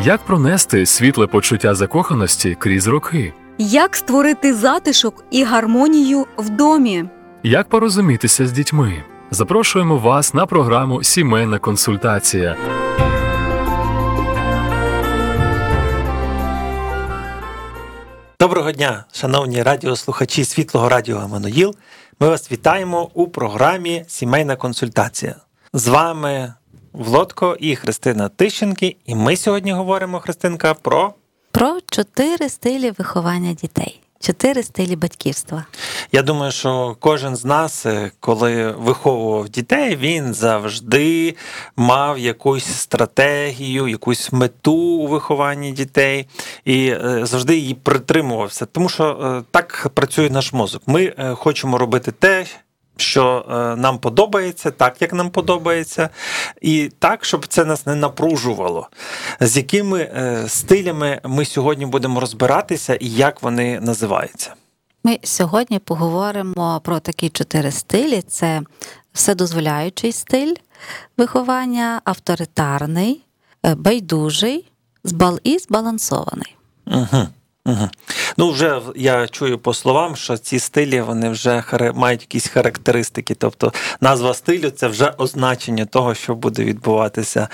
Як пронести світле почуття закоханості крізь роки? Як створити затишок і гармонію в домі? Як порозумітися з дітьми? Запрошуємо вас на програму «Сімейна консультація». Доброго дня, шановні радіослухачі Світлого радіо Еммануїл. Ми вас вітаємо у програмі «Сімейна консультація». З вами Володко і Христина Тищенки. І ми сьогодні говоримо, Христинка, про 4 стилі виховання дітей. 4 стилі батьківства. Я думаю, що кожен з нас, коли виховував дітей, він завжди мав якусь стратегію, якусь мету у вихованні дітей і завжди її притримувався. Тому що так працює наш мозок. Ми хочемо робити те, що нам подобається, так, як нам подобається, і так, щоб це нас не напружувало. З якими стилями ми сьогодні будемо розбиратися і як вони називаються? Ми сьогодні поговоримо про такі 4 стилі. Це вседозволяючий стиль виховання, авторитарний, байдужий і збалансований. Угу. Ну, вже я чую по словам, що ці стилі, вони вже мають якісь характеристики. Тобто назва стилю – це вже означення того, що буде відбуватися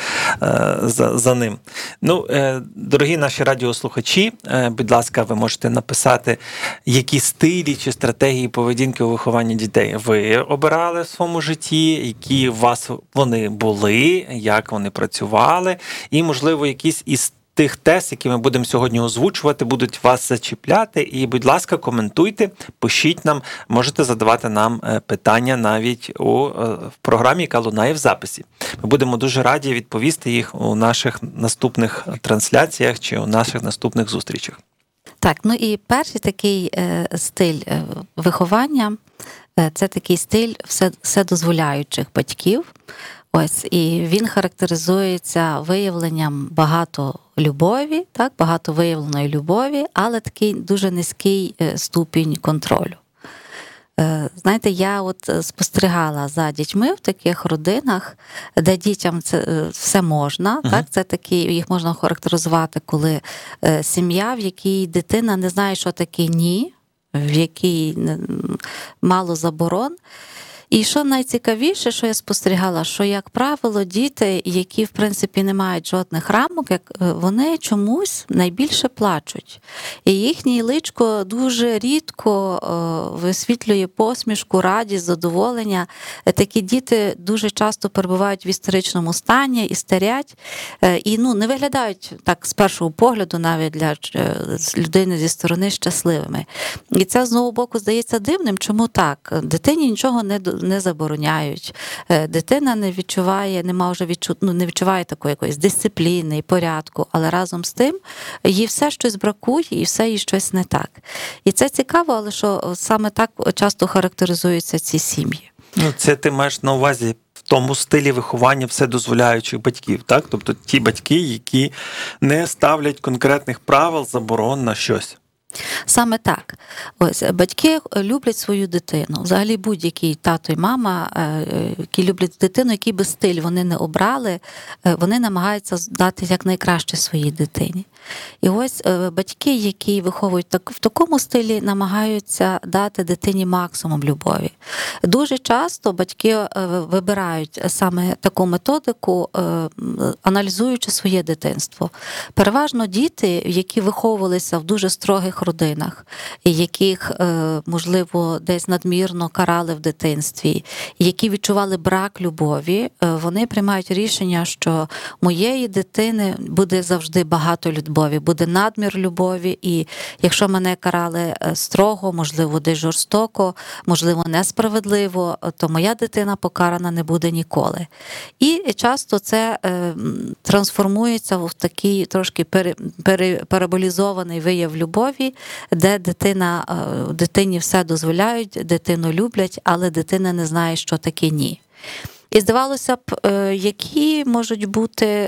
за ним. Ну, дорогі наші радіослухачі, будь ласка, ви можете написати, які стилі чи стратегії поведінки у вихованні дітей ви обирали в своєму житті, які у вас вони були, як вони працювали, і, можливо, якісь із тих тез, які ми будемо сьогодні озвучувати, будуть вас зачіпляти. І, будь ласка, коментуйте, пишіть нам, можете задавати нам питання навіть в програмі, яка лунає в записі. Ми будемо дуже раді відповісти їх у наших наступних трансляціях чи у наших наступних зустрічах. Так, ну і перший такий стиль виховання – це такий стиль вседозволяючих батьків. Ось, і він характеризується виявленням багато любові, так, багато виявленої любові, але такий дуже низький ступінь контролю. Знаєте, я от спостерігала за дітьми в таких родинах, де дітям це все можна, так, це такі, їх можна характеризувати, коли сім'я, в якій дитина не знає, що таке ні, в якій мало заборон. І що найцікавіше, що я спостерігала, що, як правило, діти, які, в принципі, не мають жодних рамок, вони чомусь найбільше плачуть. І їхнє личко дуже рідко висвітлює посмішку, радість, задоволення. Такі діти дуже часто перебувають в істеричному стані, істерять, і не виглядають так з першого погляду навіть для людини зі сторони щасливими. І це, з одного боку, здається дивним. Чому так? Дитині нічого не забороняють. Дитина не відчуває, не відчуває такої якоїсь дисципліни і порядку, але разом з тим їй все щось бракує і все їй щось не так. І це цікаво, але що саме так часто характеризуються ці сім'ї. Ну, це ти маєш на увазі в тому стилі виховання вседозволяючих батьків, так? Тобто ті батьки, які не ставлять конкретних правил, заборон на щось. Саме так. Ось, батьки люблять свою дитину. Взагалі будь-який тато і мама, які люблять дитину, який би стиль вони не обрали, вони намагаються дати якнайкраще своїй дитині. І ось батьки, які виховують в такому стилі, намагаються дати дитині максимум любові. Дуже часто батьки вибирають саме таку методику, аналізуючи своє дитинство. Переважно діти, які виховувалися в дуже строгих родинах, яких, можливо, десь надмірно карали в дитинстві, які відчували брак любові, вони приймають рішення, що моєї дитини буде завжди багато любові, буде надмір любові, і якщо мене карали строго, можливо, десь жорстоко, можливо, несправедливо, то моя дитина покарана не буде ніколи. І часто це трансформується в такий трошки параболізований вияв любові, де дитині все дозволяють, дитину люблять, але дитина не знає, що таке ні. І здавалося б, які можуть бути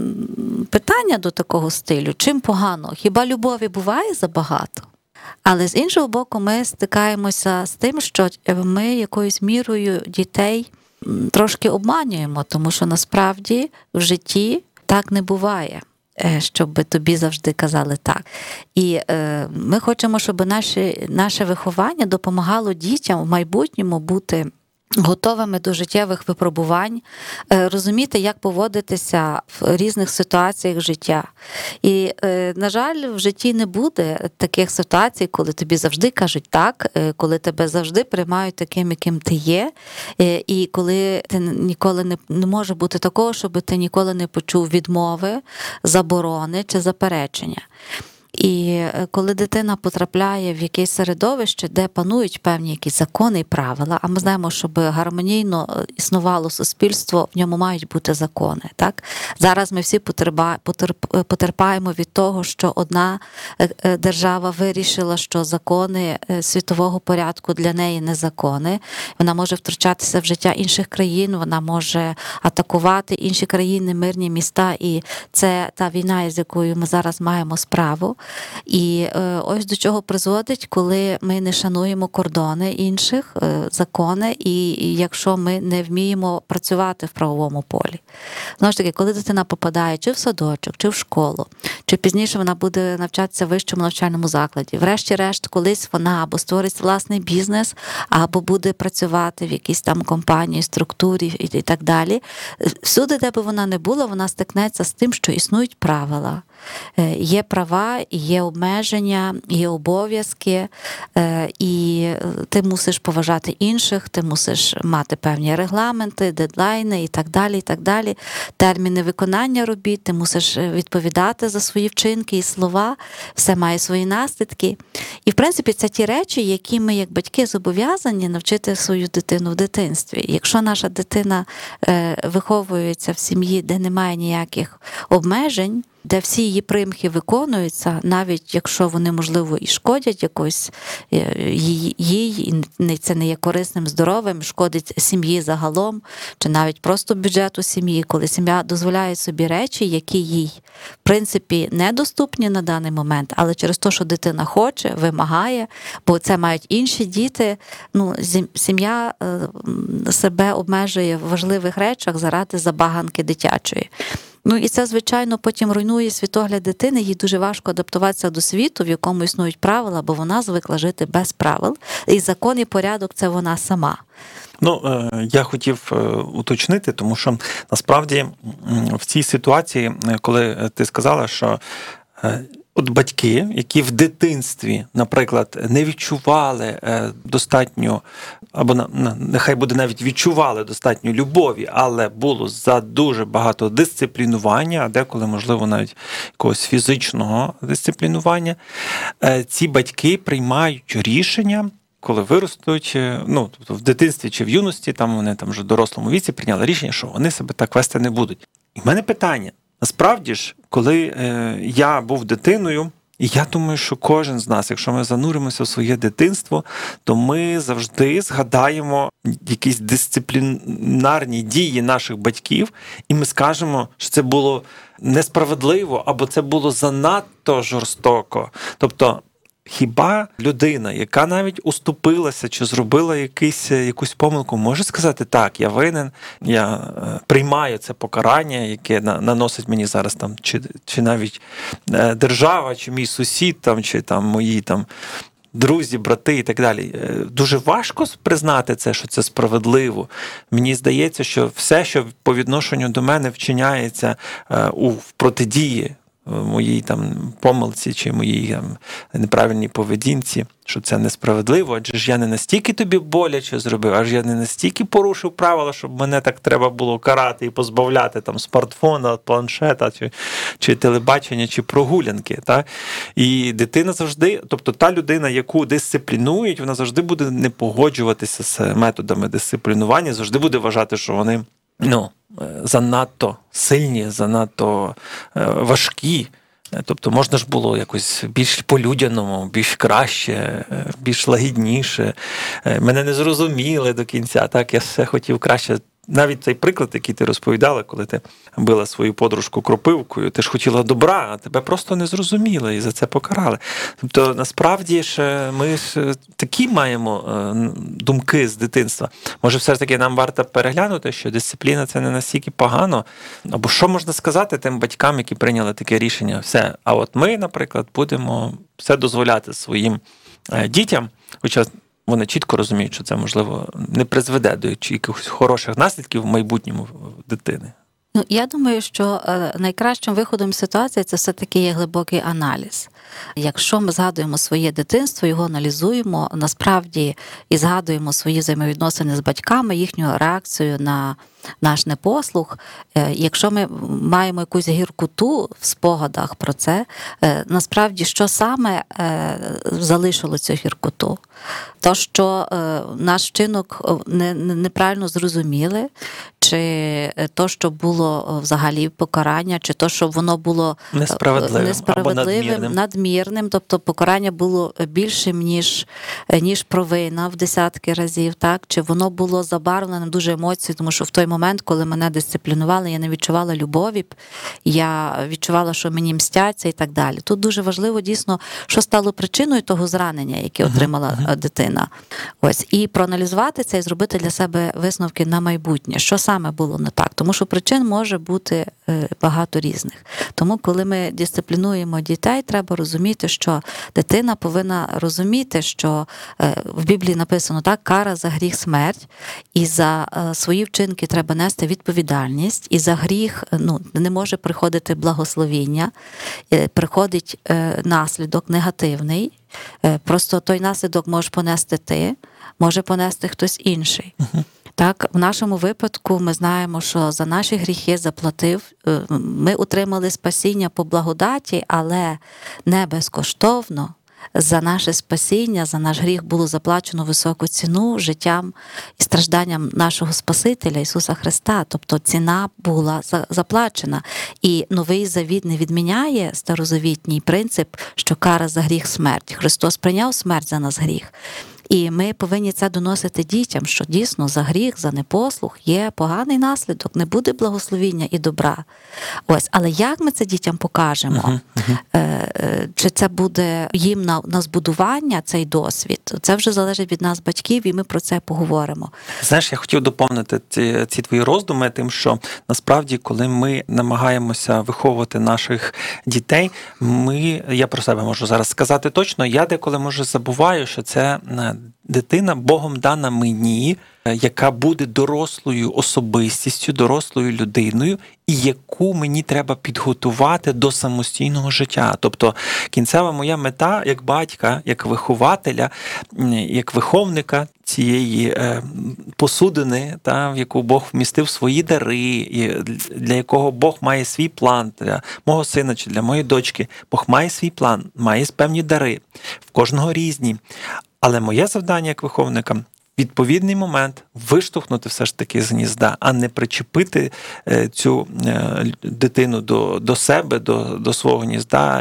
питання до такого стилю? Чим погано? Хіба любові буває забагато? Але з іншого боку, ми стикаємося з тим, що ми якоюсь мірою дітей трошки обманюємо, тому що насправді в житті так не буває. щоб тобі завжди казали так. І ми хочемо, щоб наше виховання допомагало дітям в майбутньому бути готовими до життєвих випробувань, розуміти, як поводитися в різних ситуаціях життя. І, на жаль, в житті не буде таких ситуацій, коли тобі завжди кажуть так, коли тебе завжди приймають таким, яким ти є, і коли ти ніколи не може бути такого, щоб ти ніколи не почув відмови, заборони чи заперечення. І коли дитина потрапляє в якесь середовище, де панують певні якісь закони і правила, а ми знаємо, щоб гармонійно існувало суспільство, в ньому мають бути закони. Так? Зараз ми всі потерпаємо від того, що одна держава вирішила, що закони світового порядку для неї не закони. Вона може втручатися в життя інших країн, вона може атакувати інші країни, мирні міста, і це та війна, з якою ми зараз маємо справу. І ось до чого призводить, коли ми не шануємо кордони інших, закони, і якщо ми не вміємо працювати в правовому полі. Знову ж таки, коли дитина попадає чи в садочок, чи в школу, чи пізніше вона буде навчатися в вищому навчальному закладі, врешті-решт, колись вона або створить власний бізнес, або буде працювати в якійсь там компанії, структурі і так далі. Всюди, де би вона не була, вона стикнеться з тим, що існують правила. Є права, є обмеження, є обов'язки, і ти мусиш поважати інших, ти мусиш мати певні регламенти, дедлайни і так далі, і так далі. Терміни виконання робіт, ти мусиш відповідати за свої вчинки і слова, все має свої наслідки. І, в принципі, це ті речі, які ми, як батьки, зобов'язані навчити свою дитину в дитинстві. Якщо наша дитина виховується в сім'ї, де немає ніяких обмежень, де всі її примхи виконуються, навіть якщо вони, можливо, і шкодять якось їй, це не є корисним, здоровим, шкодить сім'ї загалом, чи навіть просто бюджету сім'ї, коли сім'я дозволяє собі речі, які їй, в принципі, недоступні на даний момент, але через те, що дитина хоче, вимагає, бо це мають інші діти, сім'я себе обмежує в важливих речах заради забаганки дитячої. І це, звичайно, потім руйнує світогляд дитини, їй дуже важко адаптуватися до світу, в якому існують правила, бо вона звикла жити без правил. І закон і порядок – це вона сама. Я хотів уточнити, тому що насправді в цій ситуації, коли ти сказала, що от батьки, які в дитинстві, наприклад, не відчували достатньо, або нехай буде навіть відчували достатньо любові, але було за дуже багато дисциплінування, а деколи, можливо, навіть якогось фізичного дисциплінування, ці батьки приймають рішення, коли виростуть, тобто в дитинстві чи в юності, там вони там вже в дорослому віці прийняли рішення, що вони себе так вести не будуть. І в мене питання. Насправді ж, коли я був дитиною, і я думаю, що кожен з нас, якщо ми зануримося в своє дитинство, то ми завжди згадаємо якісь дисциплінарні дії наших батьків, і ми скажемо, що це було несправедливо, або це було занадто жорстоко. Тобто, хіба людина, яка навіть уступилася чи зробила якусь помилку, може сказати, так, я винен, я приймаю це покарання, яке наносить мені зараз там, чи навіть держава, чи мій сусід, там, чи там мої там друзі, брати і так далі. Дуже важко признати це, що це справедливо. Мені здається, що все, що по відношенню до мене вчиняється в протидії моїй там помилці чи моїй неправильній поведінці, що це несправедливо, адже ж я не настільки тобі боляче зробив, аж я не настільки порушив правила, щоб мене так треба було карати і позбавляти там смартфона, планшета, чи телебачення, чи прогулянки. Так? І дитина завжди, тобто та людина, яку дисциплінують, вона завжди буде не погоджуватися з методами дисциплінування, завжди буде вважати, що вони занадто сильні, занадто важкі. Тобто можна ж було якось більш по-людяному, більш краще, більш лагідніше. Мене не зрозуміли до кінця, так, я все хотів краще навіть цей приклад, який ти розповідала, коли ти била свою подружку кропивкою, ти ж хотіла добра, а тебе просто не зрозуміли і за це покарали. Тобто, насправді ж ми ж такі маємо думки з дитинства. Може, все ж таки нам варто переглянути, що дисципліна – це не настільки погано. Або що можна сказати тим батькам, які прийняли таке рішення? Все, а от ми, наприклад, будемо все дозволяти своїм дітям, хоча вони чітко розуміють, що це, можливо, не призведе до якихось хороших наслідків в майбутньому дитини. Ну, я думаю, що найкращим виходом з ситуації це все-таки є глибокий аналіз. Якщо ми згадуємо своє дитинство, його аналізуємо, насправді і згадуємо свої взаємовідносини з батьками, їхню реакцію на наш непослух, якщо ми маємо якусь гіркоту в спогадах про це, насправді, що саме залишило цю гіркоту? То, що наш вчинок неправильно зрозуміли, чи то, що було взагалі покарання, чи то, що воно було несправедливим, надмірним, тобто покарання було більшим, ніж провина в десятки разів, так? Чи воно було забарвленим дуже емоцією, тому що в той момент, коли мене дисциплінували, я не відчувала любові, я відчувала, що мені мстяться і так далі. Тут дуже важливо дійсно, що стало причиною того зранення, яке отримала дитина. Ось. І проаналізувати це і зробити для себе висновки на майбутнє. Що саме було не так? Тому що причин може бути багато різних. Тому, коли ми дисциплінуємо дітей, треба розуміти, що дитина повинна розуміти, що в Біблії написано, так, кара за гріх – смерть, і за свої вчинки треба нести відповідальність, і за гріх не може приходити благословіння, приходить наслідок негативний. Просто той наслідок можеш понести ти, може понести хтось інший. Так, в нашому випадку ми знаємо, що за наші гріхи заплатив, ми отримали спасіння по благодаті, але не безкоштовно. За наше спасіння, за наш гріх було заплачено високу ціну життям і стражданням нашого Спасителя Ісуса Христа. Тобто ціна була заплачена. І Новий Завіт не відміняє старозавітній принцип, що кара за гріх – смерть. Христос прийняв смерть за нас гріх. І ми повинні це доносити дітям, що дійсно за гріх, за непослух є поганий наслідок, не буде благословіння і добра. Ось, але як ми це дітям покажемо? Чи це буде їм на збудування цей досвід? Це вже залежить від нас, батьків, і ми про це поговоримо. Знаєш, я хотів доповнити ці твої роздуми тим, що насправді, коли ми намагаємося виховувати наших дітей, я про себе можу зараз сказати точно, я деколи, може, забуваю, що це дитина Богом дана мені, яка буде дорослою особистістю, дорослою людиною, і яку мені треба підготувати до самостійного життя. Тобто кінцева моя мета як батька, як вихователя, як виховника цієї посудини, в яку Бог вмістив свої дари, і для якого Бог має свій план, для мого сина чи для моєї дочки. Бог має свій план, має певні дари, в кожного різні. Але моє завдання як виховника – відповідний момент виштовхнути все ж таки з гнізда, а не причепити цю дитину до себе, до свого гнізда.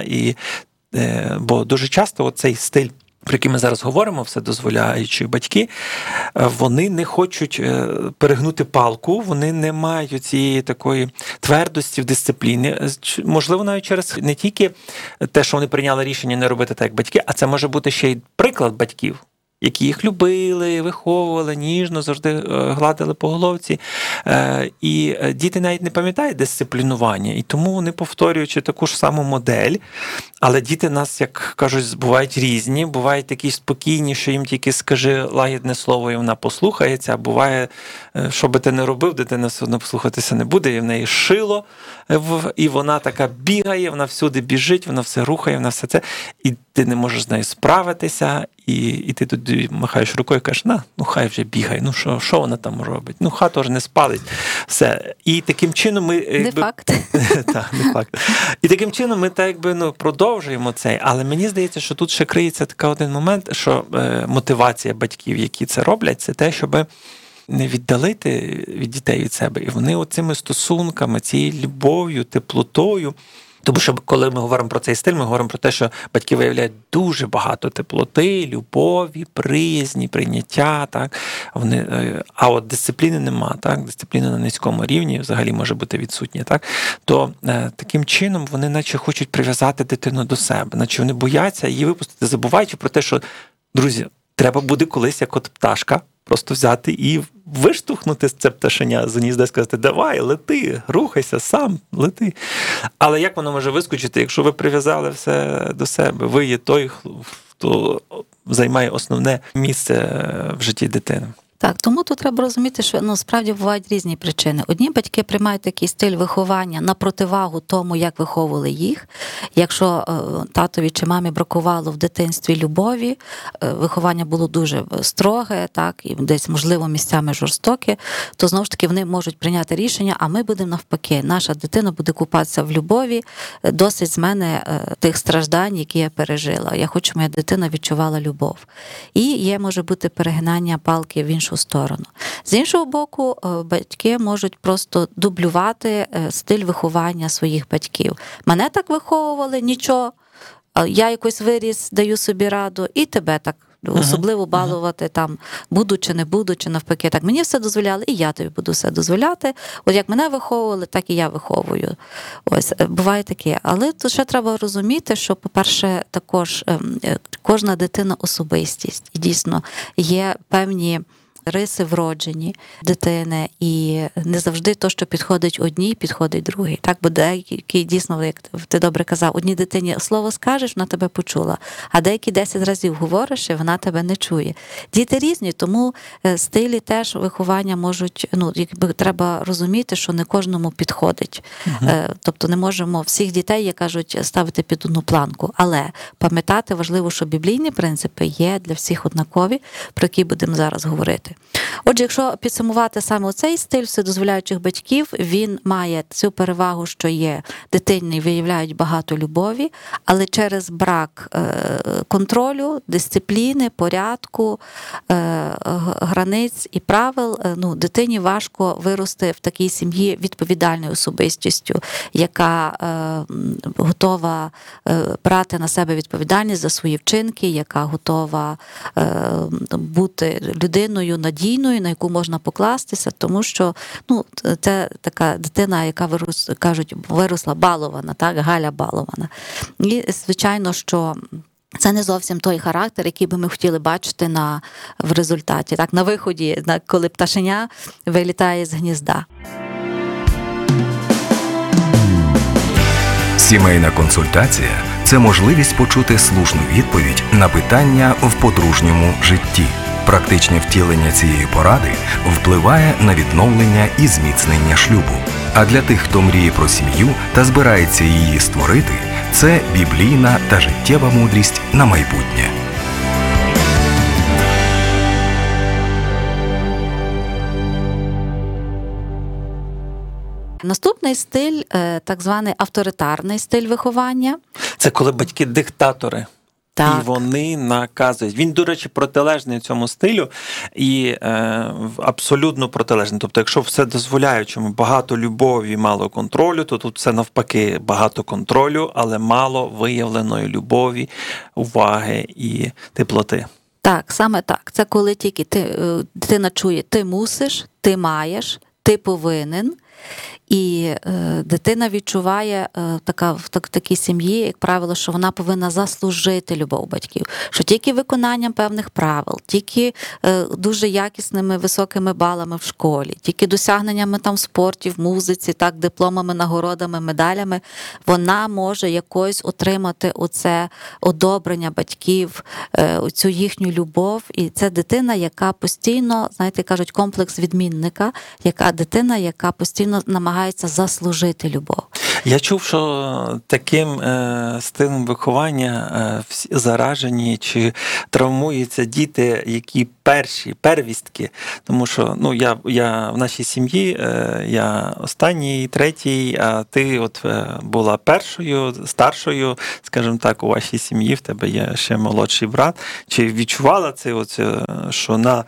Бо дуже часто цей стиль, про який ми зараз говоримо, все дозволяючи батьки, вони не хочуть перегнути палку, вони не мають цієї такої твердості в дисципліні. Можливо, навіть через не тільки те, що вони прийняли рішення не робити так, як батьки, а це може бути ще й приклад батьків, які їх любили, виховували, ніжно, завжди гладили по головці. І діти навіть не пам'ятають дисциплінування, і тому вони, повторюючи таку ж саму модель, але діти нас, як кажуть, бувають різні, бувають такі спокійні, що їм тільки скажи лагідне слово, і вона послухається, а буває, що би ти не робив, дитина все одно послухатися не буде, і в неї шило, і вона така бігає, вона всюди біжить, вона все рухає, вона все це, і ти не можеш з нею справитися, і ти тоді махаєш рукою і кажеш, хай вже бігай, що вона там робить? Хату ж не спалить. Все. І таким чином ми... Не факт. Так, не факт. І таким чином ми продовжуємо цей. Але мені здається, що тут ще криється такий один момент, що мотивація батьків, які це роблять, це те, щоб не віддалити від дітей від себе. І вони оцими стосунками, цією любов'ю, теплотою Тому що коли ми говоримо про цей стиль, ми говоримо про те, що батьки виявляють дуже багато теплоти, любові, приязні, прийняття. Так? А от дисципліни нема, так? Дисципліна на низькому рівні взагалі може бути відсутня. Так? То таким чином вони наче хочуть прив'язати дитину до себе, наче вони бояться її випустити, забуваючи про те, що, друзі, треба буде колись, як от пташка, просто взяти і виштовхнути це пташеня з гнізда і сказати: давай, лети, рухайся, сам, лети. Але як воно може вискочити, якщо ви прив'язали все до себе? Ви є той, хто займає основне місце в житті дитини. Так, тому тут треба розуміти, що справді бувають різні причини. Одні батьки приймають такий стиль виховання на противагу тому, як виховували їх. Якщо татові чи мамі бракувало в дитинстві любові, виховання було дуже строге, так, і десь, можливо, місцями жорстоке, то, знову ж таки, вони можуть прийняти рішення, а ми будемо навпаки. Наша дитина буде купатися в любові, досить з мене тих страждань, які я пережила. Я хочу, щоб моя дитина відчувала любов. І може бути перегинання палки в іншу сторону. З іншого боку, батьки можуть просто дублювати стиль виховання своїх батьків. Мене так виховували, нічого, я якось виріс, даю собі раду, і тебе так особливо балувати, там, буду чи не буду, чи навпаки. Так, мені все дозволяли, і я тобі буду все дозволяти. От як мене виховували, так і я виховую. Ось, буває таке. Але тут ще треба розуміти, що, по-перше, також кожна дитина особистість. І дійсно є певні риси вроджені дитини, і не завжди то, що підходить одній, підходить другій. Так, бо деякі, дійсно, як ти добре казав, одній дитині слово скажеш, вона тебе почула, а деякі 10 разів говориш, і вона тебе не чує. Діти різні, тому стилі теж виховання можуть, якби треба розуміти, що не кожному підходить. Тобто не можемо всіх дітей, як кажуть, ставити під одну планку. Але пам'ятати важливо, що біблійні принципи є для всіх однакові, про які будемо зараз говорити. Отже, якщо підсумувати саме цей стиль вседозволяючих батьків, він має цю перевагу, що є дитині виявляють багато любові, але через брак контролю, дисципліни, порядку, границь і правил, дитині важко вирости в такій сім'ї відповідальною особистістю, яка готова брати на себе відповідальність за свої вчинки, яка готова бути людиною надійною, на яку можна покластися, тому що це така дитина, яка виросла балована, так, Галя балована. І, звичайно, що це не зовсім той характер, який би ми хотіли бачити в результаті, так, на виході, коли пташеня вилітає з гнізда. Сімейна консультація – це можливість почути слушну відповідь на питання в подружньому житті. Практичне втілення цієї поради впливає на відновлення і зміцнення шлюбу. А для тих, хто мріє про сім'ю та збирається її створити, це біблійна та життєва мудрість на майбутнє. Наступний стиль, так званий авторитарний стиль виховання. Це коли батьки диктатори. Так. І вони наказують. Він, до речі, протилежний цьому стилю і абсолютно протилежний. Тобто, якщо все дозволяючому, багато любові, мало контролю, то тут все навпаки, багато контролю, але мало виявленої любові, уваги і теплоти. Так, саме так. Це коли тільки дитина чує, ти мусиш, ти маєш, ти повинен. І дитина відчуває в такій сім'ї, як правило, що вона повинна заслужити любов батьків. Що тільки виконанням певних правил, тільки дуже якісними високими балами в школі, тільки досягненнями в спорті, в музиці, так, дипломами, нагородами, медалями, вона може якось отримати оце одобрення батьків, цю їхню любов. І це дитина, яка постійно, знаєте, кажуть, комплекс відмінника, дитина, яка постійно намагається заслужити любов. Я чув, що таким стилем виховання заражені чи травмуються діти, які первістки. Тому що я в нашій сім'ї, я останній, третій, а ти от була першою, старшою, скажімо так, у вашій сім'ї, в тебе є ще молодший брат. Чи відчувала це, що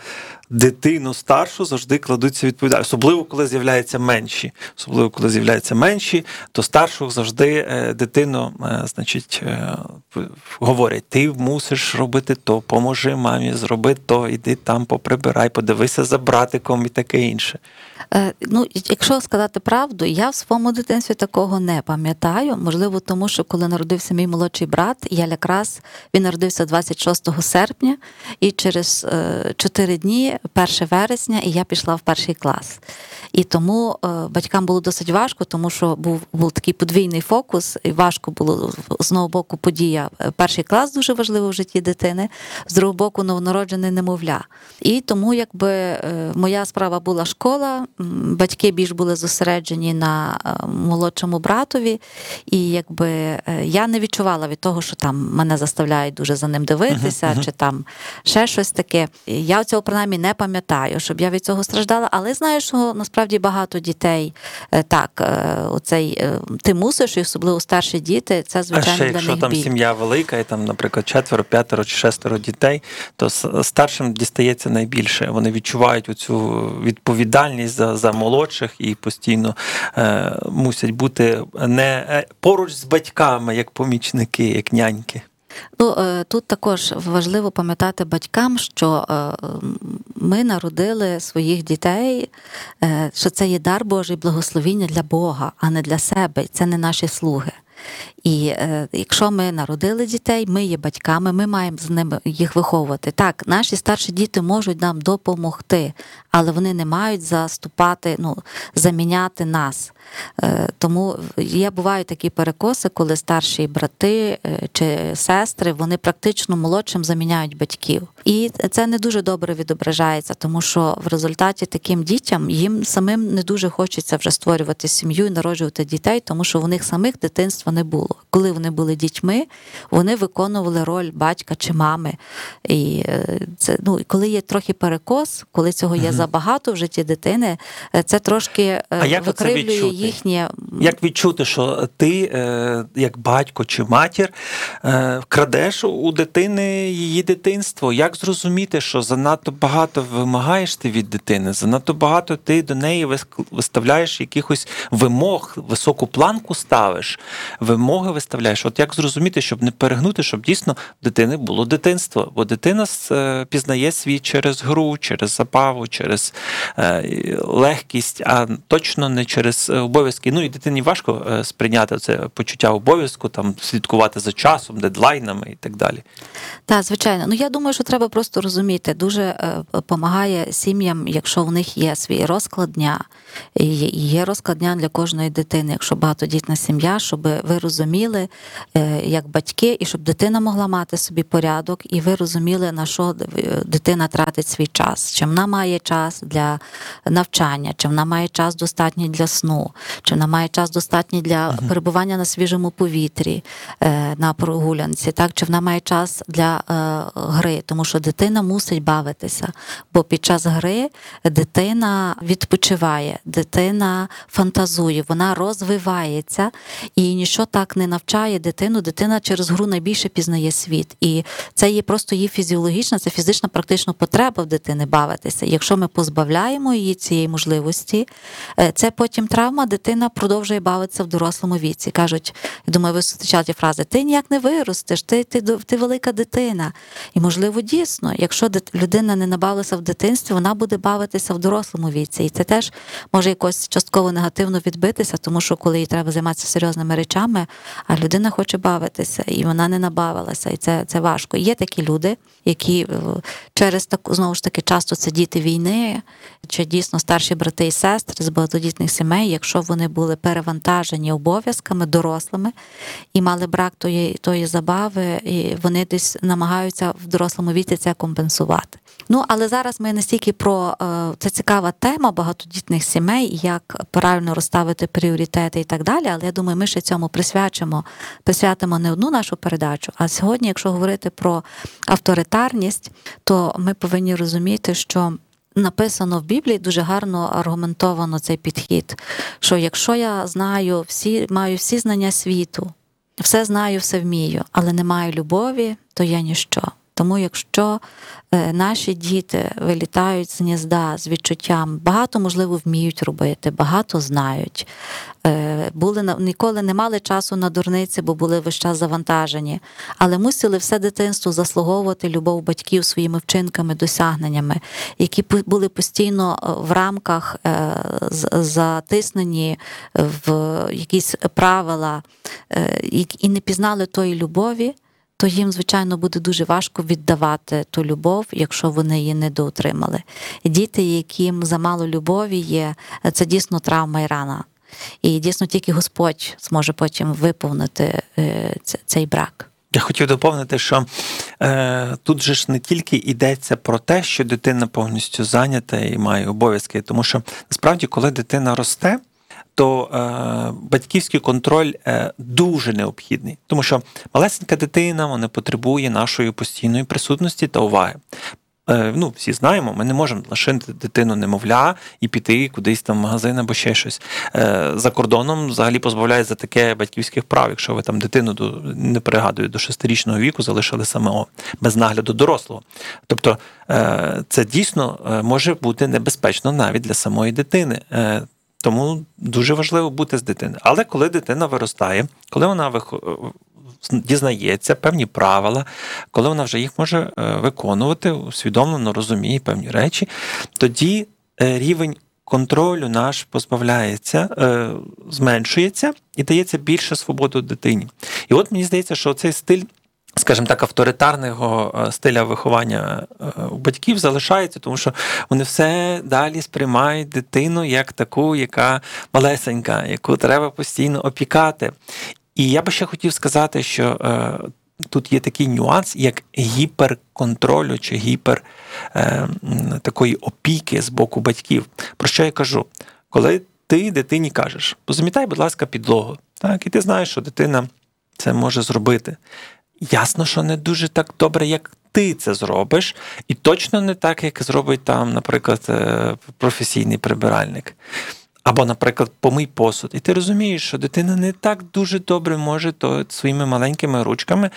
дитину старшу завжди кладуться відповідальність. Особливо, коли з'являються менші, то старших завжди дитину, говорять, ти мусиш робити то, поможи мамі, зроби то, іди там поприбирай, подивися за братиком і таке інше. Якщо сказати правду, я в своєму дитинстві такого не пам'ятаю. Можливо, тому що коли народився мій молодший брат, він народився 26 серпня, і через 4 дні, 1 вересня, і я пішла в 1 клас. І тому батькам було досить важко, тому що був такий подвійний фокус, і важко було, з одного боку, подія 1 клас дуже важливо в житті дитини, з другого боку, новонароджене немовля. І тому, моя справа була школа, батьки більш були зосереджені на молодшому братові, і я не відчувала від того, що там мене заставляють дуже за ним дивитися, чи там ще щось таке. Я цього, принаймні, не пам'ятаю, щоб я від цього страждала, але знаю, що насправді багато дітей ти мусиш, і особливо старші діти, це, звичайно, для них біль. А ще, якщо там сім'я велика, і там, наприклад, 4, 5 чи 6 дітей, то старшим дістається найбільше. Вони відчувають оцю відповідальність за молодших і постійно мусять бути не поруч з батьками, як помічники, як няньки. Тут також важливо пам'ятати батькам, що ми народили своїх дітей, що це є дар Божий, благословіння для Бога, а не для себе. Це не наші слуги. І якщо ми народили дітей, ми є батьками, ми маємо з ними їх виховувати. Так, наші старші діти можуть нам допомогти, але вони не мають заміняти нас. Тому бувають такі перекоси, коли старші брати чи сестри, вони практично молодшим заміняють батьків. І це не дуже добре відображається, тому що в результаті таким дітям їм самим не дуже хочеться вже створювати сім'ю і народжувати дітей, тому що в них самих дитинства не було. Коли вони були дітьми, вони виконували роль батька чи мами. І коли є трохи перекос, коли цього є забагато в житті дитини, це трошки викривлює їхнє... Як відчути, що ти, як батько чи матір, крадеш у дитини її дитинство? Як зрозуміти, що занадто багато вимагаєш ти від дитини, занадто багато ти до неї виставляєш якихось вимог, високу планку ставиш, вимоги виставляєш? От як зрозуміти, щоб не перегнути, щоб дійсно в дитини було дитинство? Бо дитина пізнає світ через гру, через забаву, через легкість, а точно не через обов'язки. І дитині важко сприйняти це почуття обов'язку, там, слідкувати за часом, дедлайнами і так далі. Так, звичайно. Я думаю, що треба просто розуміти. Дуже допомагає сім'ям, якщо в них є свій розклад дня. І є розклад дня для кожної дитини, якщо багатодітна сім'я, щоб ви розуміли, як батьки, і щоб дитина могла мати собі порядок, і ви розуміли, на що дитина тратить свій час. Чи вона має час для навчання, чи вона має час достатній для сну, чи вона має час достатній для перебування на свіжому повітрі, на прогулянці, так? Чи вона має час для гри, тому що дитина мусить бавитися, бо під час гри дитина відпочиває, дитина фантазує, вона розвивається, і нічого так не навчає дитину. Дитина через гру найбільше пізнає світ. І це є просто її фізіологічна, це фізична практично потреба в дитини бавитися. Якщо ми позбавляємо її цієї можливості, це потім травма, дитина продовжує бавитися в дорослому віці. Кажуть, я думаю, ви зустрічали ті фрази, ти ніяк не виростеш, ти велика дитина. І, можливо, дійсно, якщо людина не набавилася в дитинстві, вона буде бавитися в дорослому віці. І це теж може якось частково негативно відбитися, тому що коли їй треба займатися серйозними речами, а людина хоче бавитися, і вона не набавилася, і це важко. Є такі люди, які через таку, знову ж таки, часто це діти війни, чи дійсно старші брати і сестри з багатодітних сімей, якщо вони були перевантажені обов'язками дорослими і мали брак тої забави, і вони десь намагаються в дорослому віці це компенсувати. Але зараз ми настільки це цікава тема багатодітних сімей, як правильно розставити пріоритети і так далі, але я думаю, ми ще цьому присвятимо не одну нашу передачу, а сьогодні, якщо говорити про авторитарність, то ми повинні розуміти, що написано в Біблії, дуже гарно аргументовано цей підхід, що якщо я маю всі знання світу, все знаю, все вмію, але не маю любові, то я ніщо. Тому якщо наші діти вилітають з гнізда з відчуттям, багато, можливо, вміють робити, багато знають, ніколи не мали часу на дурниці, бо були весь час завантажені, але мусили все дитинство заслуговувати любов батьків своїми вчинками, досягненнями, які були постійно в рамках затиснені в якісь правила і не пізнали тої любові, то їм, звичайно, буде дуже важко віддавати ту любов, якщо вони її недоотримали. Діти, яким замало любові є, це дійсно травма і рана. І дійсно тільки Господь зможе потім виповнити цей брак. Я хотів доповнити, що тут же ж не тільки йдеться про те, що дитина повністю зайнята і має обов'язки, тому що насправді, коли дитина росте, то батьківський контроль дуже необхідний. Тому що малесенька дитина, вона потребує нашої постійної присутності та уваги. Всі знаємо, ми не можемо лишити дитину немовля і піти кудись там в магазин або ще щось. За кордоном взагалі позбавляють за таке батьківських прав, якщо ви там дитину, не пригадую, до 6-річного віку залишили самого, без нагляду дорослого. Тобто це дійсно може бути небезпечно навіть для самої дитини. Тому дуже важливо бути з дитиною. Але коли дитина виростає, коли вона дізнається певні правила, коли вона вже їх може виконувати, усвідомлено розуміє певні речі, тоді рівень контролю наш позбавляється, зменшується і дається більше свободи дитині. І от мені здається, що цей стиль, скажімо так, авторитарного стиля виховання у батьків залишається, тому що вони все далі сприймають дитину як таку, яка малесенька, яку треба постійно опікати. І я би ще хотів сказати, що тут є такий нюанс, як гіперконтролю чи такої опіки з боку батьків. Про що я кажу? Коли ти дитині кажеш, позамітай, будь ласка, підлогу, так, і ти знаєш, що дитина це може зробити. Ясно, що не дуже так добре, як ти це зробиш, і точно не так, як зробить там, наприклад, професійний прибиральник. Або, наприклад, помий посуд. І ти розумієш, що дитина не так дуже добре може то своїми маленькими ручками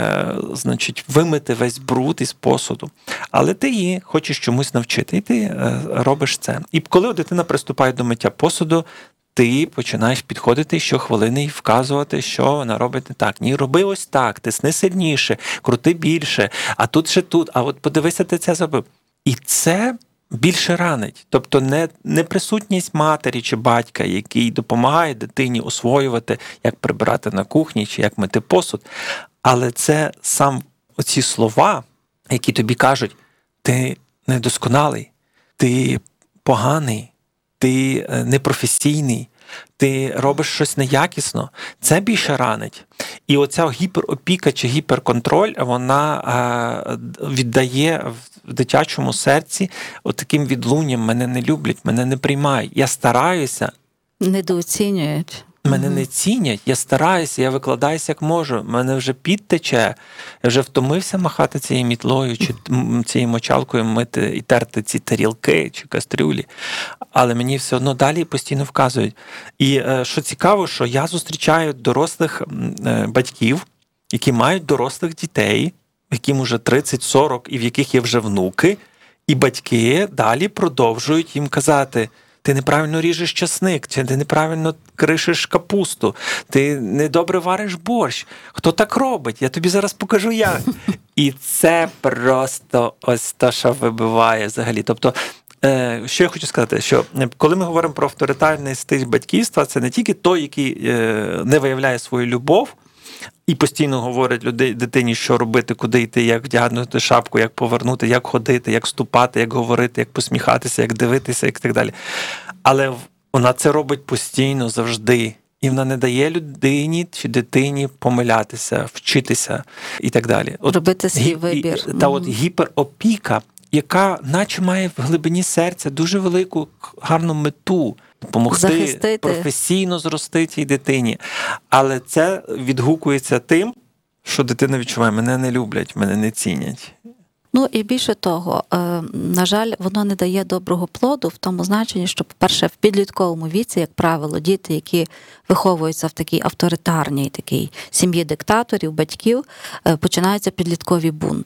вимити весь бруд із посуду. Але ти її хочеш чомусь навчити, і ти робиш це. І коли дитина приступає до миття посуду, ти починаєш підходити щохвилини і вказувати, що вона робить не так. Ні, роби ось так, тисни сильніше, крути більше, а тут ще тут, а от подивися, ти це зробив. І це більше ранить. Тобто не присутність матері чи батька, який допомагає дитині освоювати, як прибирати на кухні чи як мити посуд, але це сам оці слова, які тобі кажуть, ти недосконалий, ти поганий, ти непрофесійний, ти робиш щось неякісно, це більше ранить. І оця гіперопіка чи гіперконтроль, вона віддає в дитячому серці отаким відлунням: мене не люблять, мене не приймають. Я стараюся. Недооцінюють. Мене не цінять, я стараюся, я викладаюся як можу, мене вже піт тече, я вже втомився махати цією мітлою чи цією мочалкою мити і терти ці тарілки чи кастрюлі, але мені все одно далі постійно вказують. І що цікаво, що я зустрічаю дорослих батьків, які мають дорослих дітей, яким уже 30-40 і в яких є вже внуки, і батьки далі продовжують їм казати: ти неправильно ріжеш часник, чи ти неправильно кришиш капусту, ти недобре вариш борщ. Хто так робить? Я тобі зараз покажу як. І це просто ось те, що вибиває взагалі. Тобто, що я хочу сказати, що коли ми говоримо про авторитарний стиль батьківства, це не тільки той, який не виявляє свою любов і постійно говорить дитині, що робити, куди йти, як вдягнути шапку, як повернути, як ходити, як ступати, як говорити, як посміхатися, як дивитися і так далі. Але вона це робить постійно, завжди. І вона не дає людині чи дитині помилятися, вчитися і так далі. Робити свій вибір. Та от гіперопіка, яка наче має в глибині серця дуже велику, гарну мету – допомогти захистити, професійно зрости цій дитині. Але це відгукується тим, що дитина відчуває: мене не люблять, мене не цінять. Ну і більше того, на жаль, воно не дає доброго плоду в тому значенні, що, по-перше, в підлітковому віці, як правило, діти, які виховуються в такій авторитарній такій сім'ї диктаторів, батьків, починаються підліткові бунти.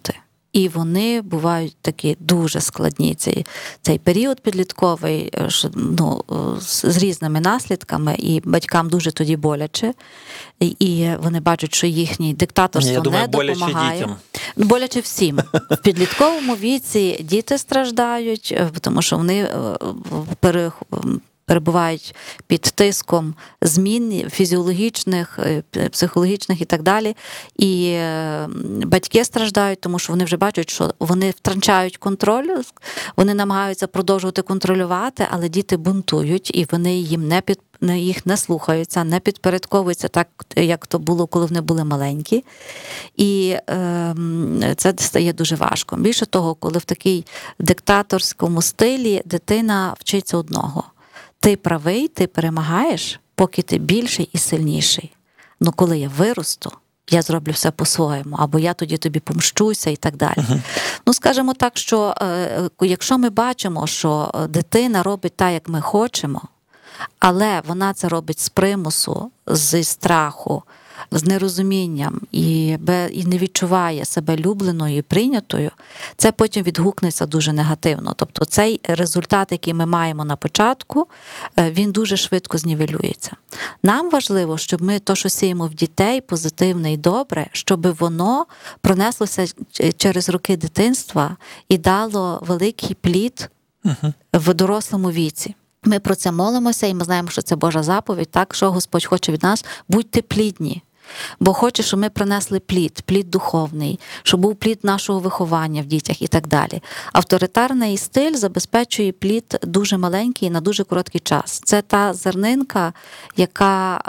І вони бувають такі дуже складні. Цей період підлітковий, з різними наслідками, і батькам дуже тоді боляче. І вони бачать, що їхній диктаторство не допомагає. Боляче всім. В підлітковому віці діти страждають, тому що вони перебувають під тиском змін фізіологічних, психологічних і так далі. І батьки страждають, тому що вони вже бачать, що вони втрачають контроль, вони намагаються продовжувати контролювати, але діти бунтують, і вони їх не слухаються, не підпорядковуються так, як то було, коли вони були маленькі. І це стає дуже важко. Більше того, коли в такій диктаторському стилі дитина вчиться одного. Ти правий, ти перемагаєш, поки ти більший і сильніший. Ну, коли я виросту, я зроблю все по-своєму, або я тоді тобі помщуся і так далі. Ну, скажімо так, що якщо ми бачимо, що дитина робить так, як ми хочемо, але вона це робить з примусу, зі страху, з нерозумінням і не відчуває себе любленою і прийнятою, це потім відгукнеться дуже негативно. Тобто цей результат, який ми маємо на початку, він дуже швидко знівелюється. Нам важливо, щоб ми то, що сіємо в дітей, позитивне і добре, щоб воно пронеслося через роки дитинства і дало великий плід в дорослому віці. Ми про це молимося, і ми знаємо, що це Божа заповідь, так, що Господь хоче від нас, будьте плідні. Бо хоче, щоб ми принесли плід духовний, щоб був плід нашого виховання в дітях і так далі. Авторитарний стиль забезпечує плід дуже маленький на дуже короткий час. Це та зернинка, яка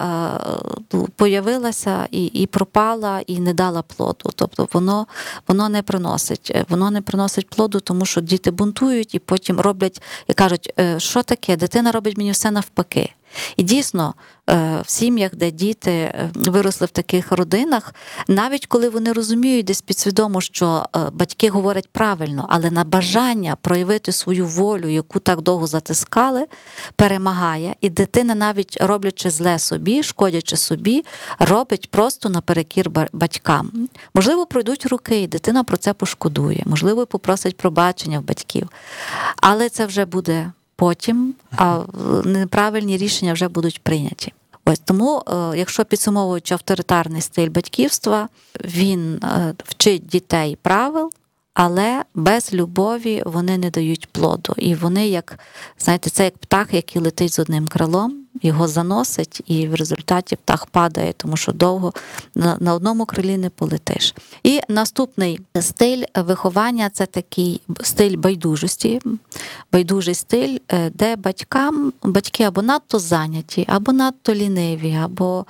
появилася і пропала, і не дала плоду. Тобто воно не приносить плоду, тому що діти бунтують і потім роблять, і кажуть, що таке, дитина робить мені все навпаки. І дійсно, в сім'ях, де діти виросли в таких родинах, навіть коли вони розуміють десь підсвідомо, що батьки говорять правильно, але на бажання проявити свою волю, яку так довго затискали, перемагає. І дитина, навіть роблячи зле собі, шкодячи собі, робить просто наперекір батькам. Можливо, пройдуть роки, і дитина про це пошкодує. Можливо, попросить пробачення в батьків. Але це вже буде потім, а неправильні рішення вже будуть прийняті. Ось тому, якщо підсумовуючи авторитарний стиль батьківства, він вчить дітей правил, але без любові вони не дають плоду. І вони, це як птах, який летить з одним крилом, його заносить, і в результаті птах падає, тому що довго на одному крилі не полетиш. І наступний стиль виховання – це такий стиль байдужості, байдужий стиль, де батьки або надто зайняті, або надто ліниві, або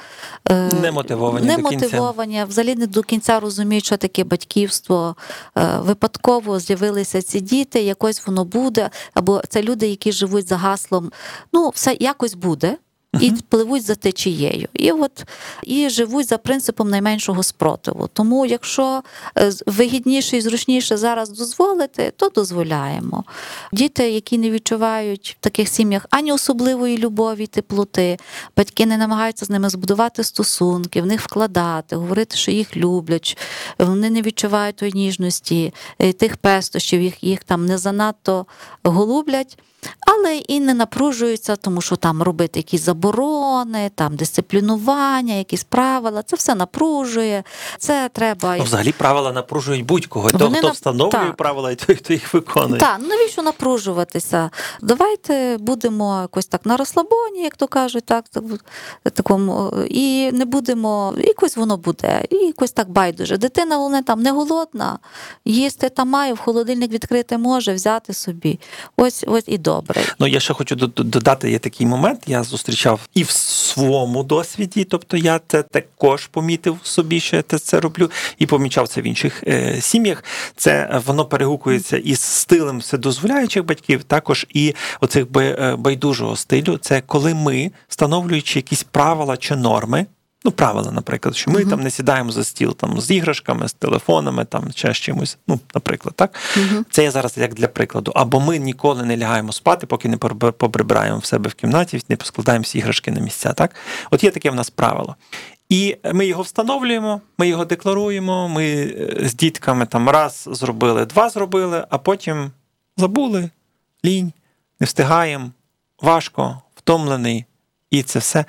немотивовані, взагалі не до кінця розуміють, що таке батьківство, випадково з'явилися ці діти, якось воно буде, або це люди, які живуть за гаслом, все якось буде, і пливуть за течією. І живуть за принципом найменшого спротиву. Тому якщо вигідніше і зручніше зараз дозволити, то дозволяємо. Діти, які не відчувають в таких сім'ях ані особливої любові, теплоти, батьки не намагаються з ними збудувати стосунки, в них вкладати, говорити, що їх люблять, вони не відчувають тої ніжності, тих пестощів, їх там не занадто голублять, але і не напружуються, тому що там робити якісь заборони, там дисциплінування, якісь правила, це все напружує, це треба... Взагалі правила напружують будь-кого, хто встановлює правила і той, хто їх виконує. Так, навіщо напружуватися? Давайте будемо якось так на розслабоні, як то кажуть, такому, і не будемо, якось воно буде, і якось так байдуже. Дитина, головне, там не голодна, їсти там має, в холодильник відкрити може, взяти собі. Ось і добре. Я ще хочу додати, є такий момент, я зустрічав і в своєму досвіді, тобто я це також помітив собі, що я це роблю, і помічав це в інших сім'ях. Це воно перегукується із стилем вседозволяючих батьків, також і оцих байдужого стилю. Це коли ми, встановлюючи якісь правила чи норми, правила, наприклад, що ми там не сідаємо за стіл там з іграшками, з телефонами, там ще з чимось, наприклад, так? Це я зараз як для прикладу. Або ми ніколи не лягаємо спати, поки не поприбираємо в себе в кімнаті, не поскладаємо всі іграшки на місця, так? От є таке в нас правило. І ми його встановлюємо, ми його декларуємо, ми з дітками там раз зробили, два зробили, а потім забули, лінь, не встигаємо, важко, втомлений, і це все.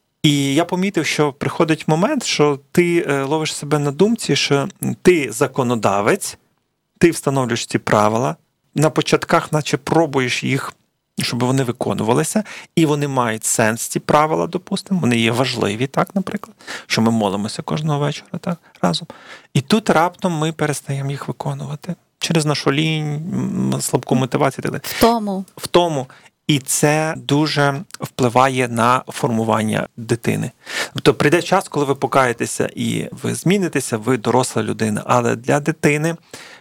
І я помітив, що приходить момент, що ти ловиш себе на думці, що ти законодавець, ти встановлюєш ці правила, на початках наче пробуєш їх, щоб вони виконувалися, і вони мають сенс, ці правила, допустимо, вони є важливі, так, наприклад, що ми молимося кожного вечора так, разом. І тут раптом ми перестаємо їх виконувати через нашу лінь, слабку мотивацію. Так далі. В тому. І це дуже впливає на формування дитини. Тобто прийде час, коли ви покаєтеся і ви змінитеся, ви доросла людина. Але для дитини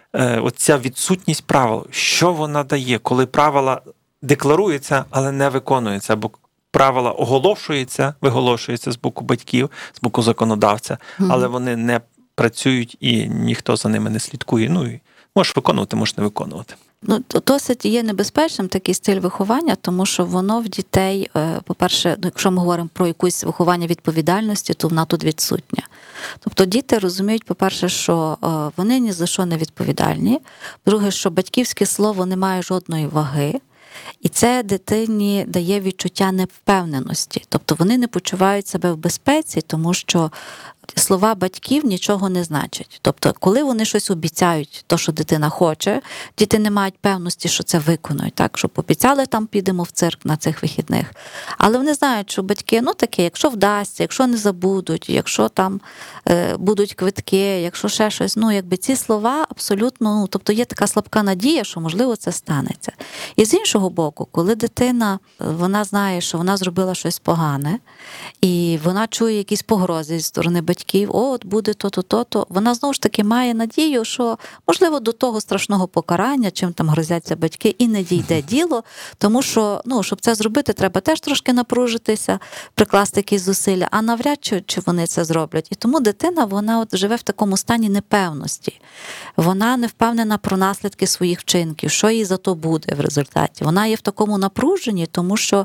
оця відсутність правил, що вона дає, коли правила декларуються, але не виконуються, або правила виголошуються з боку батьків, з боку законодавця, але вони не працюють і ніхто за ними не слідкує. Ну, і можеш виконувати, можеш не виконувати. Ну, досить є небезпечним такий стиль виховання, тому що воно в дітей, по-перше, якщо ми говоримо про якусь виховання відповідальності, то вона тут відсутня. Тобто діти розуміють, по-перше, що вони ні за що не відповідальні, по-друге, що батьківське слово не має жодної ваги, і це дитині дає відчуття невпевненості. Тобто вони не почувають себе в безпеці, тому що слова батьків нічого не значать. Тобто, коли вони щось обіцяють, то, що дитина хоче, діти не мають певності, що це виконують. Так, що пообіцяли, там підемо в цирк на цих вихідних. Але вони знають, що батьки, таке, якщо вдасться, якщо не забудуть, якщо там будуть квитки, якщо ще щось, ці слова абсолютно, тобто є така слабка надія, що, можливо, це станеться. І з іншого боку, коли дитина, вона знає, що вона зробила щось погане, і вона чує якісь погрози зі сторони батьків, от буде то-то, то-то, вона знову ж таки має надію, що, можливо, до того страшного покарання, чим там грозяться батьки, і не дійде діло, тому що, щоб це зробити, треба теж трошки напружитися, прикласти якісь зусилля, а навряд чи вони це зроблять. І тому дитина, вона живе в такому стані непевності. Вона не впевнена про наслідки своїх вчинків, що їй за то буде в результаті. Вона є в такому напруженні, тому що,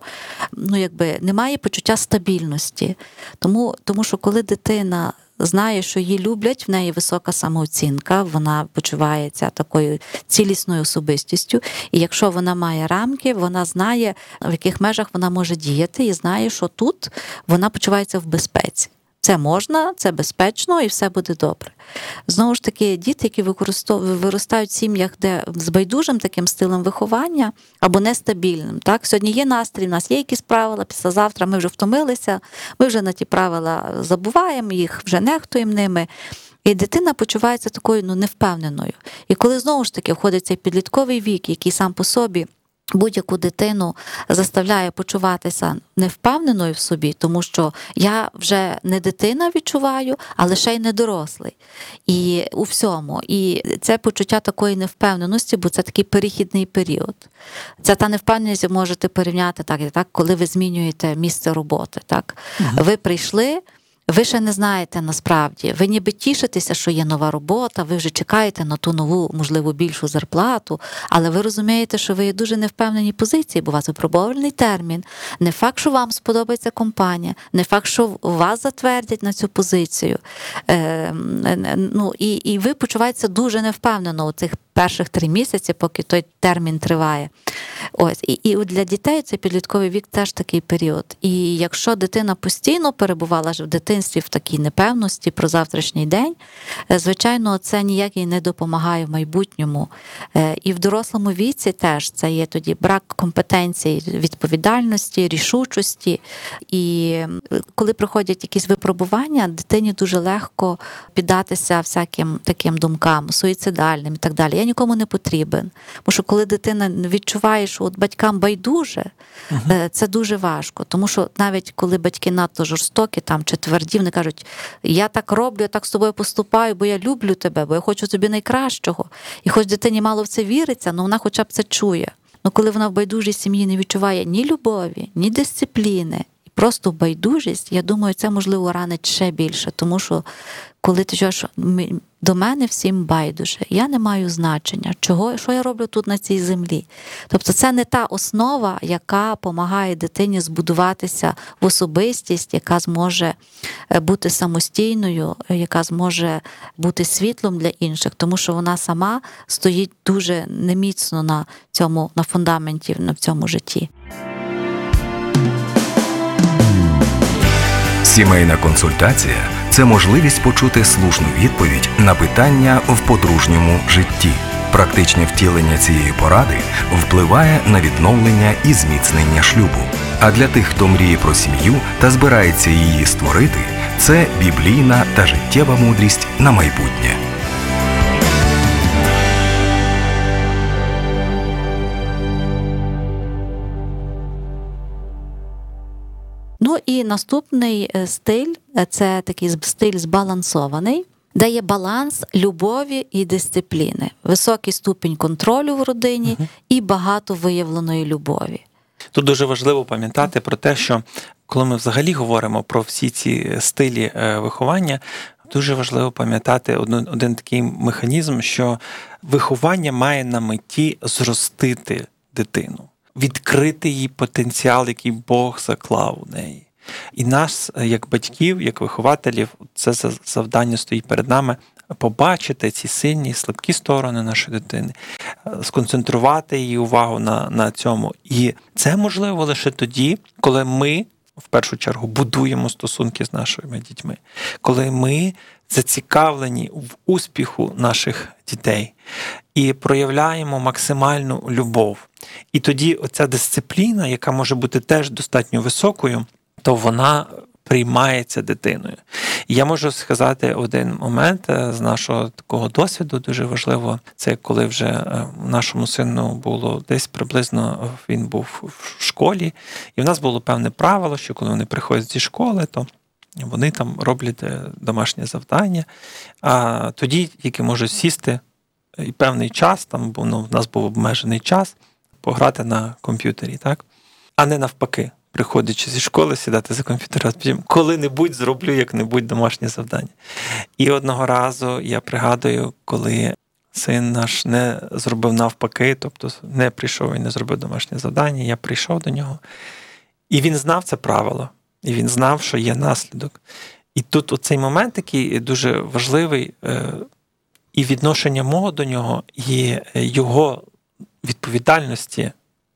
немає почуття стабільності. Тому що коли дитина знає, що її люблять, в неї висока самооцінка, вона почувається такою цілісною особистістю, і якщо вона має рамки, вона знає, в яких межах вона може діяти, і знає, що тут вона почувається в безпеці. Це можна, це безпечно і все буде добре. Знову ж таки, діти, які виростають в сім'ях, де з байдужим таким стилем виховання або нестабільним. Так? Сьогодні є настрій, у нас є якісь правила, післязавтра ми вже втомилися, ми вже на ті правила забуваємо, їх вже нехтуємо ними. І дитина почувається такою невпевненою. І коли знову ж таки входить цей підлітковий вік, який сам по собі будь-яку дитину заставляє почуватися невпевненою в собі, тому що я вже не дитина відчуваю, а лише й не дорослий. І у всьому. І це почуття такої невпевненості, бо це такий перехідний період. Це та невпевненість ви можете порівняти так, коли ви змінюєте місце роботи. Так? Ви прийшли, ви ще не знаєте насправді, ви ніби тішитеся, що є нова робота, ви вже чекаєте на ту нову, можливо, більшу зарплату, але ви розумієте, що ви є дуже невпевненій позиції, бо у вас випробувальний термін, не факт, що вам сподобається компанія, не факт, що вас затвердять на цю позицію. І ви почуваєтеся дуже невпевнено у цих перших 3 місяці, поки той термін триває. Ось. І для дітей цей підлітковий вік теж такий період. І якщо дитина постійно перебувала ж в дитинстві в такій непевності про завтрашній день, звичайно, це ніяк їй не допомагає в майбутньому. І в дорослому віці теж це є тоді брак компетенції, відповідальності, рішучості. І коли приходять якісь випробування, дитині дуже легко піддатися всяким таким думкам, суїцидальним і так далі. Я нікому не потрібен. Тому що коли дитина відчуває, що от батькам байдуже, це дуже важко. Тому що навіть коли батьки надто жорстокі чи тверді, вони кажуть, я так роблю, я так з тобою поступаю, бо я люблю тебе, бо я хочу тобі найкращого. І хоч дитині мало в це віриться, але вона хоча б це чує. Коли вона в байдужій сім'ї не відчуває ні любові, ні дисципліни, просто байдужість, я думаю, це, можливо, ранить ще більше, тому що коли ти кажеш, до мене всім байдуже, я не маю значення, що я роблю тут на цій землі. Тобто це не та основа, яка допомагає дитині збудуватися в особистість, яка зможе бути самостійною, яка зможе бути світлом для інших, тому що вона сама стоїть дуже неміцно на фундаменті, в цьому житті. Сімейна консультація – це можливість почути слушну відповідь на питання в подружньому житті. Практичне втілення цієї поради впливає на відновлення і зміцнення шлюбу. А для тих, хто мріє про сім'ю та збирається її створити, це біблійна та життєва мудрість на майбутнє. Ну і наступний стиль – це такий стиль збалансований, де є баланс любові і дисципліни, високий ступінь контролю в родині і багато виявленої любові. Тут дуже важливо пам'ятати про те, що коли ми взагалі говоримо про всі ці стилі виховання, дуже важливо пам'ятати один такий механізм, що виховання має на меті зростити дитину, відкрити її потенціал, який Бог заклав у неї. І нас, як батьків, як вихователів, це завдання стоїть перед нами – побачити ці сильні і слабкі сторони нашої дитини, сконцентрувати її увагу на цьому. І це можливо лише тоді, коли ми, в першу чергу, будуємо стосунки з нашими дітьми, коли ми зацікавлені в успіху наших дітей і проявляємо максимальну любов. І тоді оця дисципліна, яка може бути теж достатньо високою, то вона приймається дитиною. І я можу сказати один момент з нашого такого досвіду, дуже важливо, це коли вже нашому сину було десь приблизно, він був в школі, і в нас було певне правило, що коли вони приходять зі школи, то вони там роблять домашнє завдання, а тоді тільки можуть сісти і певний час, там в нас був обмежений час, пограти на комп'ютері, так? А не навпаки. Приходячи зі школи, сідати за комп'ютер, а потім коли-небудь зроблю як-небудь домашнє завдання. І одного разу я пригадую, коли син наш не зробив навпаки, тобто не прийшов і не зробив домашнє завдання, я прийшов до нього. І він знав це правило, і він знав, що є наслідок. І тут оцей момент такий дуже важливий, і відношення мого до нього, і його відповідальності,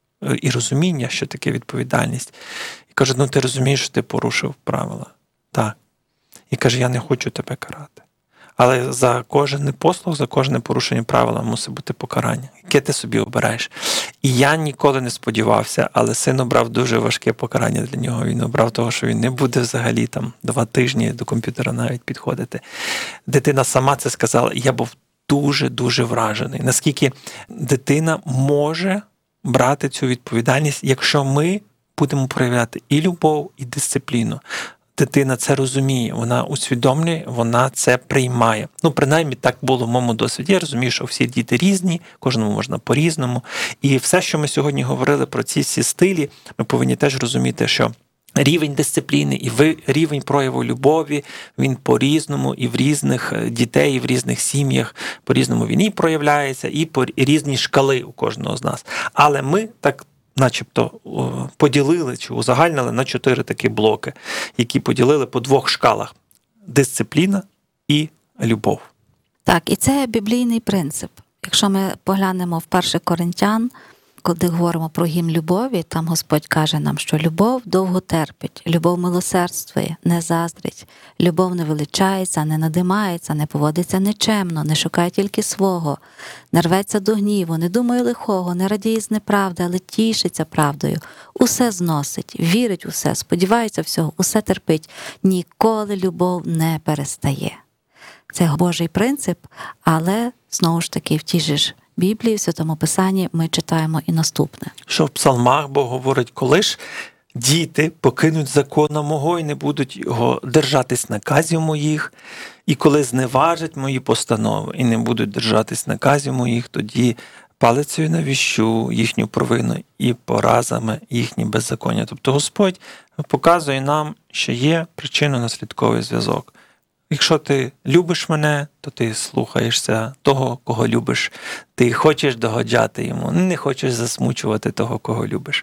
і розуміння, що таке відповідальність. І каже, ти розумієш, що ти порушив правила. Так. І каже, я не хочу тебе карати. Але за кожен непослух, за кожне порушення правила мусить бути покарання. Яке ти собі обираєш? І я ніколи не сподівався, але син обрав дуже важке покарання для нього. Він обрав того, що він не буде взагалі 2 тижні до комп'ютера навіть підходити. Дитина сама це сказала, і я був дуже-дуже вражений. Наскільки дитина може брати цю відповідальність, якщо ми будемо проявляти і любов, і дисципліну. Дитина це розуміє, вона усвідомлює, вона це приймає. Принаймні так було в моєму досвіді. Я розумію, що всі діти різні, кожному можна по-різному. І все, що ми сьогодні говорили про ці всі стилі, ми повинні теж розуміти, що рівень дисципліни і рівень прояву любові, він по-різному і в різних дітей, і в різних сім'ях по-різному він і проявляється, і по різні шкали у кожного з нас. Але ми так начебто поділили чи узагальнили на 4 такі блоки, які поділили по 2 шкалах – дисципліна і любов. Так, і це біблійний принцип. Якщо ми поглянемо в 1 Коринтян, коли говоримо про гімн любові, там Господь каже нам, що любов довго терпить, любов милосердствує, не заздрить, любов не величається, не надимається, не поводиться нечемно, не шукає тільки свого, не рветься до гніву, не думає лихого, не радіє з неправди, але тішиться правдою, усе зносить, вірить у все, сподівається всього, усе терпить, ніколи любов не перестає. Це Божий принцип, але, знову ж таки, в тій же ж Біблії, в Святому Писанні ми читаємо і наступне. Що в псалмах Бог говорить, коли ж діти покинуть закона мого і не будуть його держатись наказів моїх, і коли зневажать мої постанови і не будуть держатись наказів моїх, тоді палицею навіщу їхню провину і поразами їхні беззаконня. Тобто Господь показує нам, що є причинно-наслідковий зв'язок. Якщо ти любиш мене, то ти слухаєшся того, кого любиш. Ти хочеш догоджати йому, не хочеш засмучувати того, кого любиш.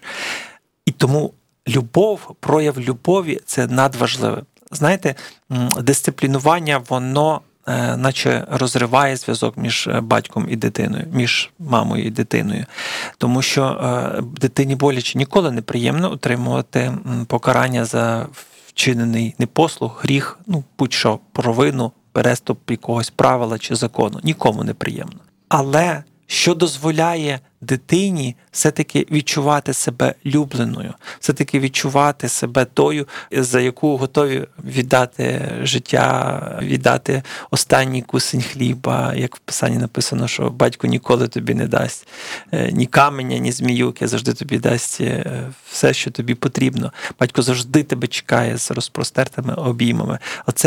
І тому любов, прояв любові – це надважливе. Знаєте, дисциплінування, воно наче розриває зв'язок між батьком і дитиною, між мамою і дитиною. Тому що дитині боляче ніколи не приємно отримувати покарання за вчинений непослух, гріх, будь-що, провину, переступ якогось правила чи закону. Нікому не приємно. Але що дозволяє дитині все-таки відчувати себе любленою, все-таки відчувати себе тою, за яку готові віддати життя, віддати останній кусень хліба, як в Писанні написано, що батько ніколи тобі не дасть ні каменя, ні зміюки, завжди тобі дасть все, що тобі потрібно. Батько завжди тебе чекає з розпростертими обіймами.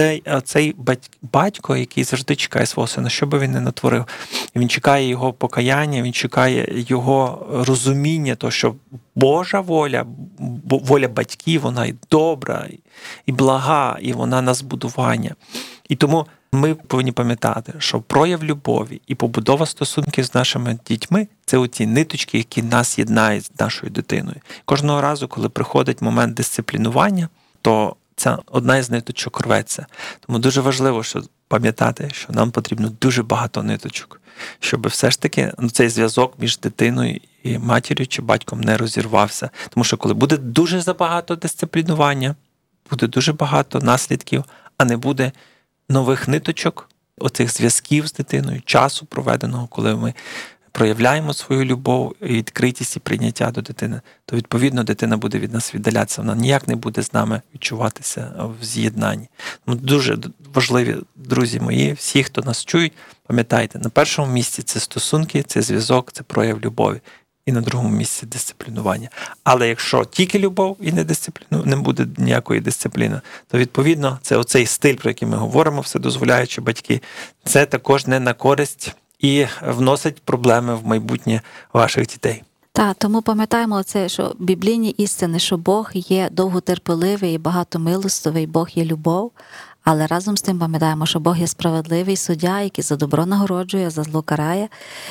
Оцей батько, який завжди чекає свого сина, що би він не натворив, він чекає його покаяння, він чекає його розуміння, то, що Божа воля, воля батьків, вона і добра, і блага, і вона на збудування. І тому ми повинні пам'ятати, що прояв любові і побудова стосунків з нашими дітьми – це оці ниточки, які нас єднають з нашою дитиною. Кожного разу, коли приходить момент дисциплінування, то ця одна із ниточок рветься. Тому дуже важливо, що пам'ятати, що нам потрібно дуже багато ниточок, щоб все ж таки цей зв'язок між дитиною і матір'ю чи батьком не розірвався. Тому що коли буде дуже забагато дисциплінування, буде дуже багато наслідків, а не буде нових ниточок, оцих зв'язків з дитиною, часу проведеного, коли ми проявляємо свою любов, і відкритість і прийняття до дитини, то, відповідно, дитина буде від нас віддалятися. Вона ніяк не буде з нами відчуватися в з'єднанні. Дуже важливі, друзі мої, всі, хто нас чують, пам'ятайте, на першому місці це стосунки, це зв'язок, це прояв любові. І на другому місці дисциплінування. Але якщо тільки любов і не буде ніякої дисципліни, то, відповідно, це оцей стиль, про який ми говоримо, все дозволяючи батьки, це також не на користь і вносить проблеми в майбутнє ваших дітей. Так, тому пам'ятаємо це, що біблійні істини, що Бог є довготерпеливий і багатомилостивий, Бог є любов, але разом з тим пам'ятаємо, що Бог є справедливий суддя, який за добро нагороджує, за зло карає,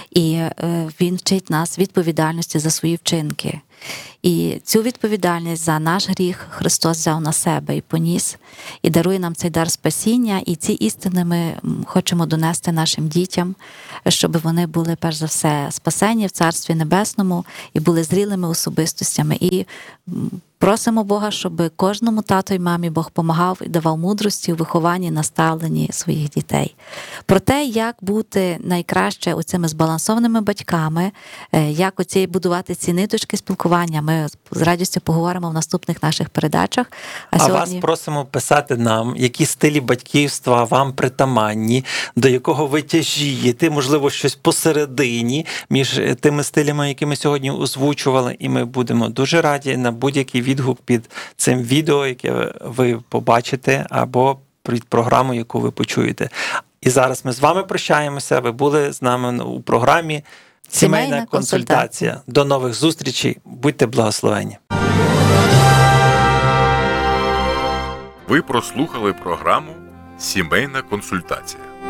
і Він вчить нас відповідальності за свої вчинки. І цю відповідальність за наш гріх Христос взяв на себе і поніс, і дарує нам цей дар спасіння, і ці істини ми хочемо донести нашим дітям, щоб вони були, перш за все, спасені в Царстві Небесному і були зрілими особистостями. І просимо Бога, щоб кожному тату і мамі Бог помагав і давав мудрості у вихованні, наставленні своїх дітей. Про те, як бути найкраще оцими збалансованими батьками, як оці будувати ці ниточки спілкування, ми з радістю поговоримо в наступних наших передачах. А вас просимо писати нам, які стилі батьківства вам притаманні, до якого ви тяжієте, можливо, щось посередині між тими стилями, які ми сьогодні озвучували, і ми будемо дуже раді на будь-який відгук під цим відео, яке ви побачите, або під програму, яку ви почуєте. І зараз ми з вами прощаємося. Ви були з нами у програмі «Сімейна консультація». До нових зустрічей. Будьте благословені. Ви прослухали програму «Сімейна консультація».